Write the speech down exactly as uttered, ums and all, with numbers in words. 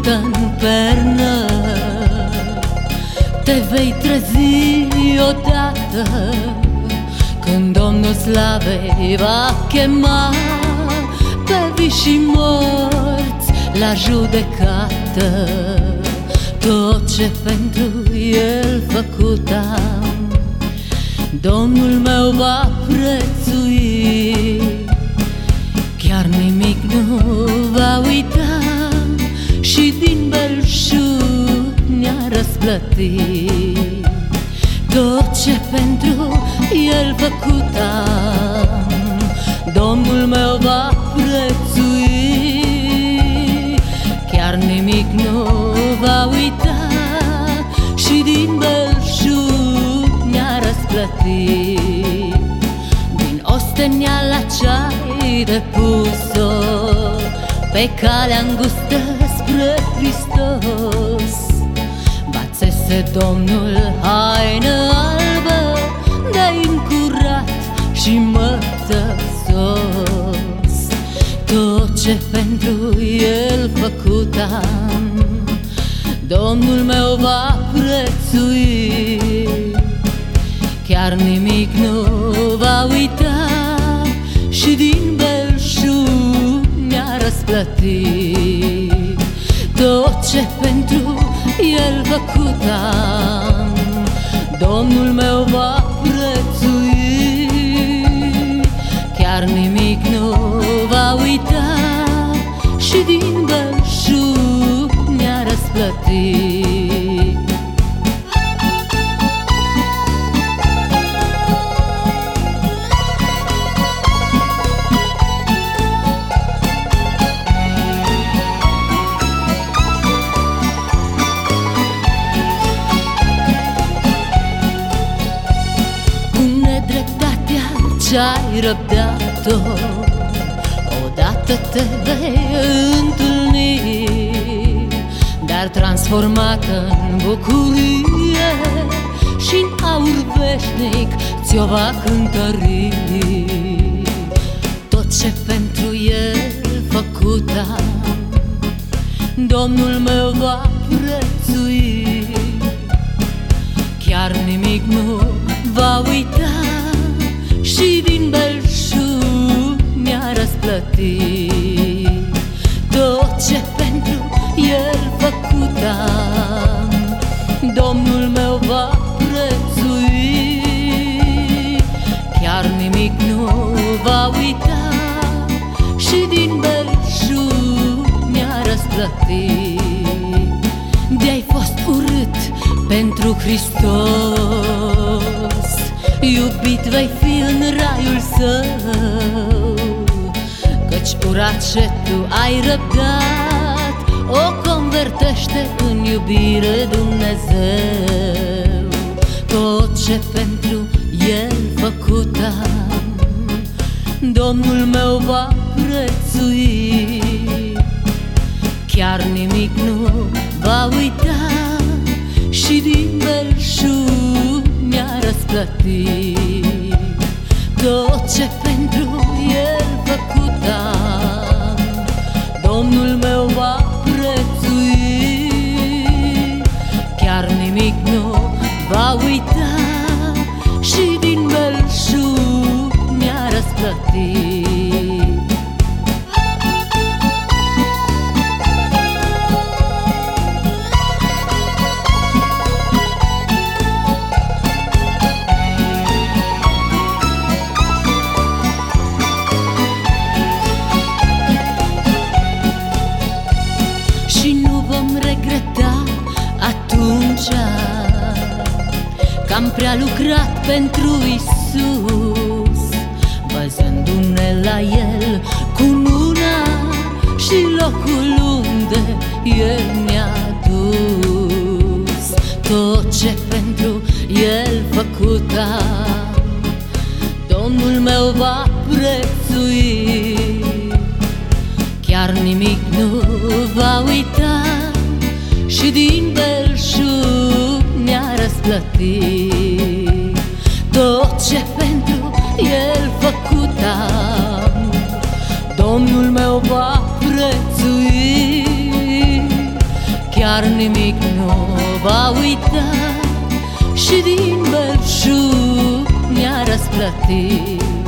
în pernă. Te vei trezi odată când Domnul Slavei va chema pe vii și morți la judecată. Tot ce pentru El făcut am, Domnul meu va prețui. Chiar nimic nu va uita și din belșug ne-a răsplătit. Tot ce pentru El făcut am, Domnul meu va prețui. Chiar nimic nu va uita și din belșug ne-a răsplătit. Din osteneala ce-ai depus-o pe calea îngustă spre Hristos, va țese Domnul haină albă de-ai încurat și mătăsos. Tot ce pentru El făcut am, Domnul meu va prețui. Chiar nimic nu va uita și din belșug ne-a răsplătit. Tot ce pentru El făcut am, Domnul meu va prețui. Chiar nimic nu va uita și din belșug ne-a răsplătit. Ce-ai răbdat-o, odată te vei întâlni, dar transformată în bucurie și-n aur veșnic ți-o va cântări. Tot ce pentru El făcut am, Domnul meu va prețui. Chiar nimic nu va uita și din belșug mi-a răsplătit. Tot ce pentru El făcut am, Domnul meu va prețui. Chiar nimic nu va uita și din belșug mi-a răsplătit. De-ai fost urât pentru Hristos, iubit vei fi în raiul Său. Căci urat ce tu ai răbdat o convertește în iubire Dumnezeu. Tot ce pentru El făcut am, Domnul meu va prețui. Chiar nimic nu va uita și din belșug mi-a răsplătit. Tot ce pentru El făcut am, Domnul meu va prețui. Chiar nimic nu va uita și din belșug mi-a răsplătit. Că am prea lucrat pentru Iisus, văzându-ne la El cu luna și locul unde El ne-a dus. Tot ce pentru El făcut am, Domnul meu va prețui. Chiar nimic nu va uita și din belșug ne-a răsplătit. Tot ce pentru El făcut am, Domnul meu va prețui. Iar nimic nu va uita și din belșug ne-a răsplătit.